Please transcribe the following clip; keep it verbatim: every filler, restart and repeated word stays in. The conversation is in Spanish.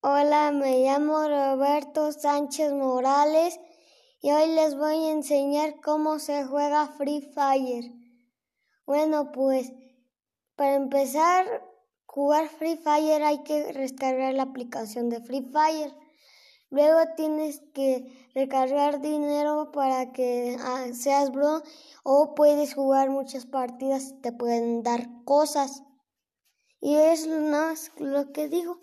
Hola, me llamo Roberto Sánchez Morales y hoy les voy a enseñar cómo se juega Free Fire. Bueno, pues para empezar a jugar Free Fire hay que descargar la aplicación de Free Fire. Luego tienes que recargar dinero para que ah, seas bro, o puedes jugar muchas partidas y te pueden dar cosas. Y es más lo que digo.